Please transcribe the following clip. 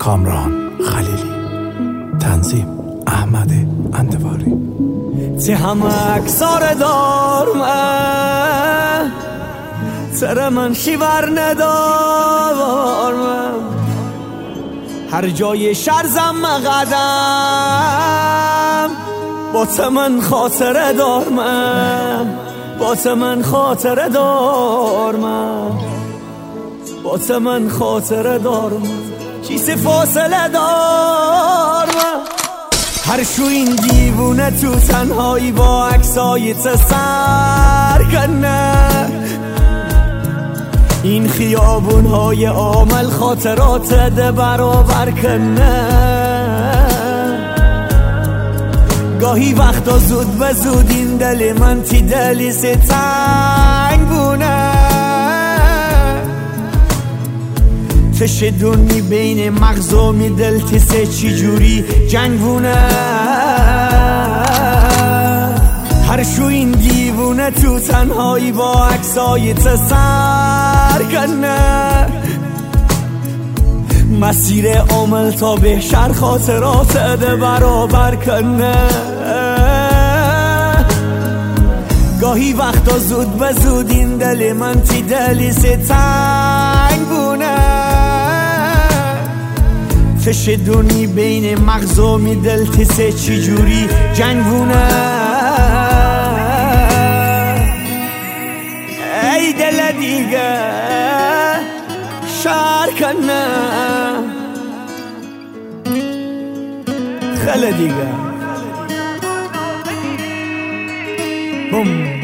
کامران خلیلی، تنظیم احمد اندواری. هم اکسار دارم سر من شیور ندارم، هر جای شرزم قدم با من خاطره دارم، با من خاطره دارم، با من خاطره دارم، چیز فاصله دارم. هر شو این دیوونه تو تنهایی با عکسای سر کنه، این خیابونهای عامل خاطرات ده برابر کنه. گاهی وقتا زود به زود این دل من تی دلی تنگ بونه، تشدونی بین مغزامی دل تسه چی جوری جنگونه. هر شو این دیوونه تو تنهایی با عکسای سر کنه، مسیر عامل تا بهشر خاطرات ده برابر کنه. گاهی وقتا زود به زود این دل من تی دلی تنگ بونه، تشدونی بین مغزامی دل تسه چی جوری جنگونه. ای دل دیگه شهر کنه، خیلی دیگه بوم